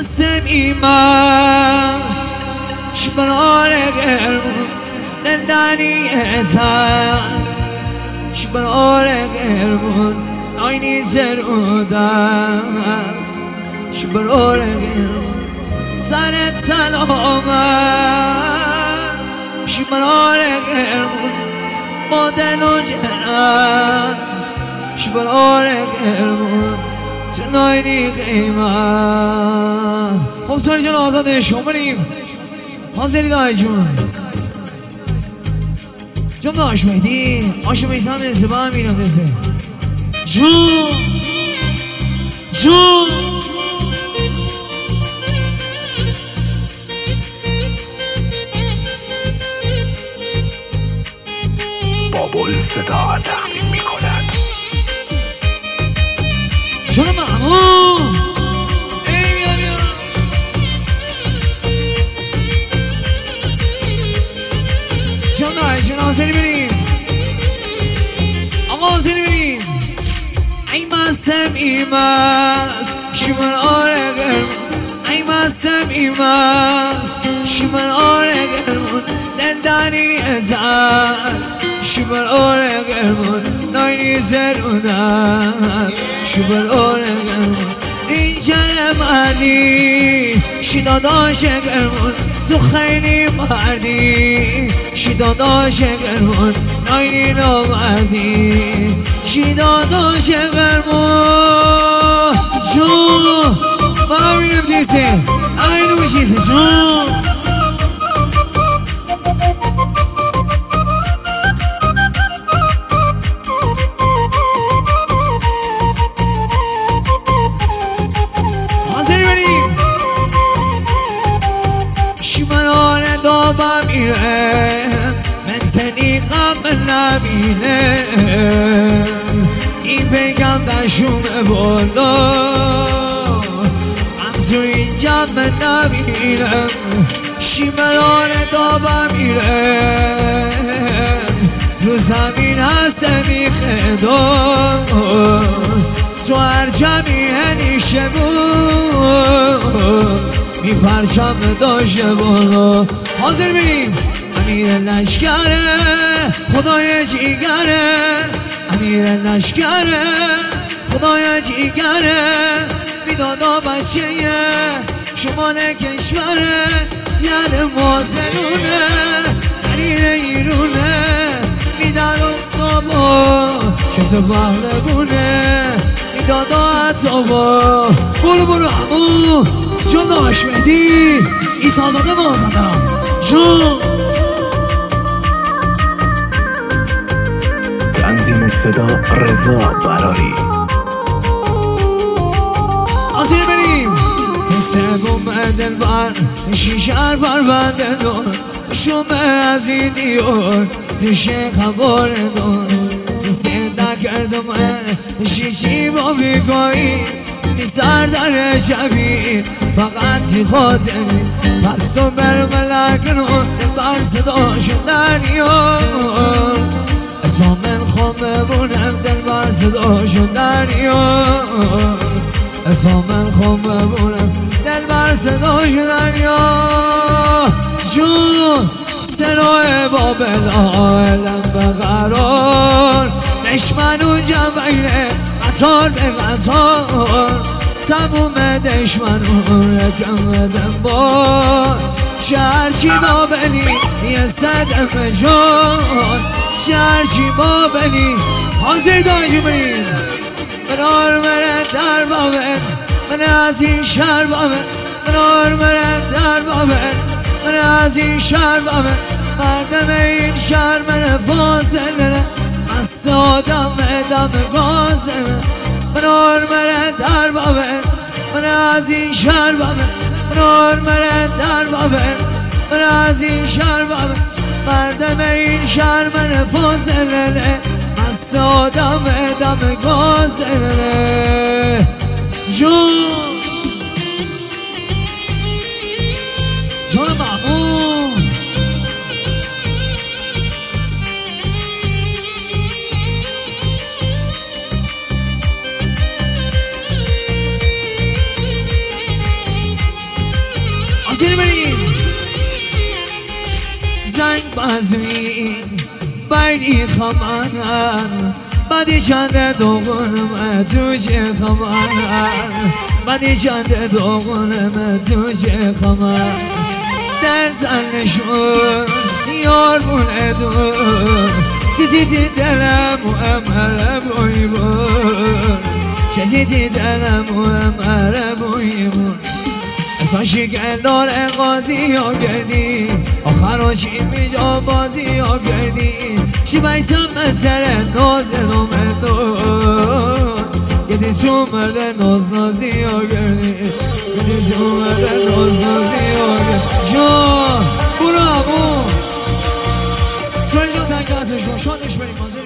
سمی مست شبرار گرمون دندانی هست شبرار گرمون ناینی زرود است شبرار گرمون سرت سلامت شبرار گرمون با دل و جهان شبرار گرمون چناینی قیمت. خب ساری جان آزاده شما بریم حاضری دای جون جون داشت مهدی آشو میسم نسه با هم اینم نسه جون جون بابل صدا تقدیم می کند جون محمود ای بیا بیا جون داشت جون آزری بریم آقا آزری بریم ای مستم ایمست شمال آره گرمون ای مستم ایمست شمال آره گرمون دلدانی ازاست شمال آره گرمون ناینی زرونم شمال آره گرمون اینجا مردی شیداداش گرمون تو خیلی مردی شیداداش گرمون ناینی نامردی شیداداش گرمون جون با همینم دیسه اینو بشیسه جون حاضری بریم شمران دابم میره من سنی غم نبینه این بگم دشوم بالا همزو اینجا من نبینم شمران دابم میره رو زمین هست میخدم تو هر جمعیه نیشه بود می پرچم داشته بالا حاضر بریم امیر لشکره خدای جیگره امیر لشکره خدای جیگره میدادا بچه شمال کشوره یاد مازنونه امیر ایرونه میدار بابا کس بغلبونه میدادا عطابا برو برو همون جون داشت مهدی ایسا زاده مازندران جون تنظیم صدا رضا براری آزیر بریم تستگم دل بر شیشر بر بنده دار شمه از این دیار دشه خبار دار سیده کردم شیشی با بیگاهی سر در شبی فقط خاطری پس تو بر ملک رو بر صدا شدنیار اسامن خواب ببونم دل بر صدا شدنیار اسامن خواب ببونم دل بر صدا شدنیار جون سرای بابل آلم بقرار دشمن و جمعینه قطار به قطار تموم دشمنون رکم بدن بار شهرچی ما بلی یه صدم جان شهرچی ما بلی حاضر داشتی بریم منار مرد در بابه من از این شهر بابه منار مرد در بابه من از این شهر بابه مردم این شهر من فاصله مست آدم دم گازه منار مرد در بابه من از این شهر بابه منار مرد در بابه من از این شهر بابه مردم این شهر من فاصله مست آدم دم گازه جون جون محمود سیر بریم زنگ بازوی بینی خمانن بدی چند دوغنم تو چه خمانن بدی چند دوغنم تو چه خمانن در زنشون یار بوندون چیزی دلم و امر بوی بون چیزی دلم و امر بوی بون اصلا شکل دار قاضی ها کردی آخر چی میجا بازی ها کردی چی بیسم مثل ناز نامدون یدی تو مرد ناز نازی ها کردی یدی تو مرد ناز نازی ها کردی جان برو همون سوال دو تنگ ازش کن شادش بریم